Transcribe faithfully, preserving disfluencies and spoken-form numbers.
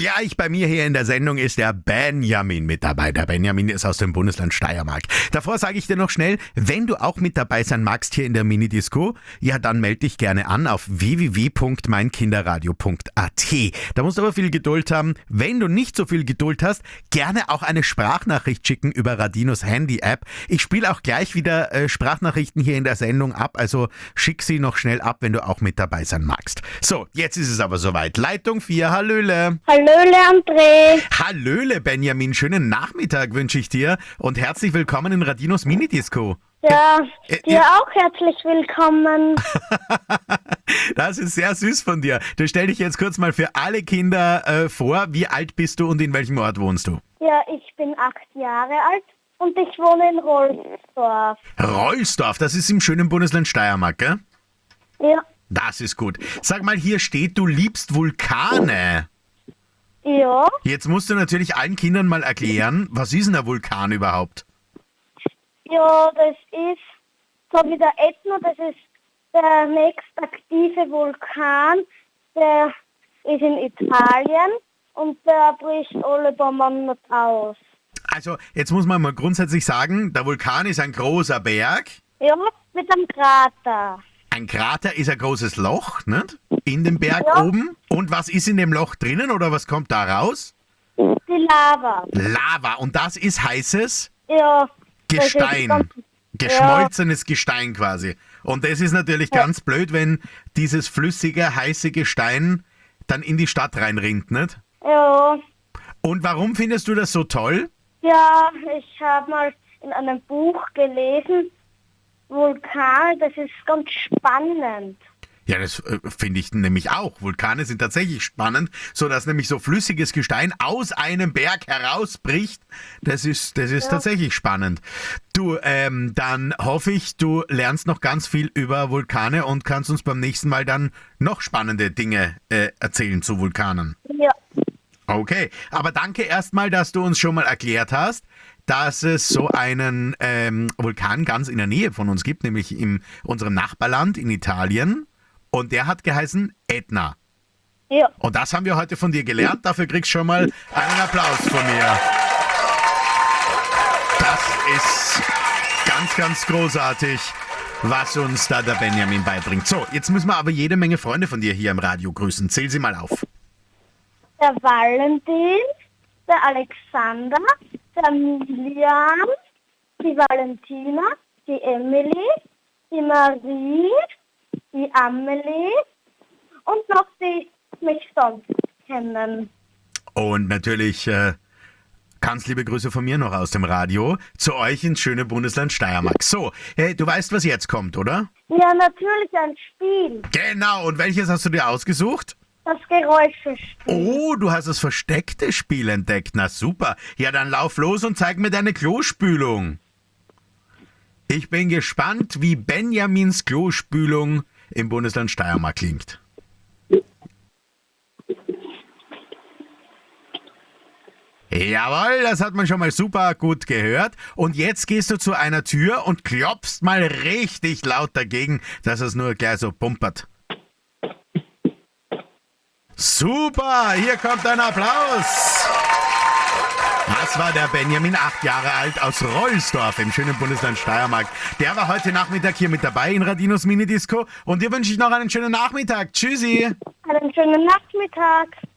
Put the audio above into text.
Gleich bei mir hier in der Sendung ist der Benjamin mit dabei. Der Benjamin ist aus dem Bundesland Steiermark. Davor sage ich dir noch schnell, wenn du auch mit dabei sein magst hier in der Minidisco, ja, dann melde dich gerne an auf w w w punkt mein kinderradio punkt a t. Da musst du aber viel Geduld haben. Wenn du nicht so viel Geduld hast, gerne auch eine Sprachnachricht schicken über Radinos Handy-App. Ich spiele auch gleich wieder äh, Sprachnachrichten hier in der Sendung ab, also schick sie noch schnell ab, wenn du auch mit dabei sein magst. So, jetzt ist es aber soweit. Leitung vier, Hallöle. Hallöle, André. Hallöle, Benjamin. Schönen Nachmittag wünsche ich dir und herzlich willkommen in Radinos Minidisco. Ja, Äh, dir äh, auch herzlich willkommen. Das ist sehr süß von dir. Du stell dich jetzt kurz mal für alle Kinder äh, vor. Wie alt bist du und in welchem Ort wohnst du? Ja, ich bin acht Jahre alt und ich wohne in Rolfsdorf. Rollsdorf, das ist im schönen Bundesland Steiermark, gell? Ja, Das ist gut. Sag mal, hier steht, du liebst Vulkane. ja, Jetzt musst du natürlich allen Kindern mal erklären, was ist denn ein Vulkan überhaupt? ja, das ist so wie der Ätna, das ist der nächstaktive Vulkan, der ist in Italien und der bricht alle paar Monate aus. Also, jetzt muss man mal grundsätzlich sagen, der Vulkan ist ein großer Berg. Ja, mit einem Krater. Ein Krater ist ein großes Loch, nicht? In dem Berg Ja. oben. Und was ist in dem Loch drinnen oder was kommt da raus? Die Lava. Lava. Und das ist heißes Ja. das ist Gestein. ganz- Geschmolzenes Gestein quasi. Und das ist natürlich ganz blöd, wenn dieses flüssige, heiße Gestein dann in die Stadt reinrinnt, nicht? Ja. Und warum findest du das so toll? Ja, ich habe mal in einem Buch gelesen, Vulkan, das ist ganz spannend. Ja, das äh, finde ich nämlich auch. Vulkane sind tatsächlich spannend, so dass nämlich so flüssiges Gestein aus einem Berg herausbricht. Das ist, das ist tatsächlich spannend. Du, ähm, dann hoffe ich, du lernst noch ganz viel über Vulkane und kannst uns beim nächsten Mal dann noch spannende Dinge äh, erzählen zu Vulkanen. Ja, Okay, aber danke erstmal, dass du uns schon mal erklärt hast, dass es so einen ähm, Vulkan ganz in der Nähe von uns gibt, nämlich in unserem Nachbarland in Italien. Und der hat geheißen Ätna. ja, Und das haben wir heute von dir gelernt. Dafür kriegst du schon mal einen Applaus von mir. Das ist ganz, ganz großartig, was uns da der Benjamin beibringt. So, jetzt müssen wir aber jede Menge Freunde von dir hier im Radio grüßen. Zähl sie mal auf. der Valentin, der Alexander, der Milian, die Valentina, die Emily, die Marie, die Amelie und noch die mich sonst kennen. Und natürlich äh, ganz liebe Grüße von mir noch aus dem Radio zu euch ins schöne Bundesland Steiermark. So, hey, du weißt, was jetzt kommt, oder? Ja, natürlich ein Spiel. Genau, und welches hast du dir ausgesucht? Das Geräuschespiel. Oh, du hast das versteckte Spiel entdeckt. Na super. Ja, dann lauf los und zeig mir deine Klospülung. Ich bin gespannt, wie Benjamins Klospülung im Bundesland Steiermark klingt. Jawohl, das hat man schon mal super gut gehört. Und jetzt gehst du zu einer Tür und klopfst mal richtig laut dagegen, dass es nur gleich so pumpert. Super, hier kommt ein Applaus. Das war der Benjamin, acht Jahre alt, aus Rollsdorf im schönen Bundesland Steiermark. Der war heute Nachmittag hier mit dabei in Radinos Minidisco. Und dir wünsche ich noch einen schönen Nachmittag. Tschüssi. Einen schönen Nachmittag.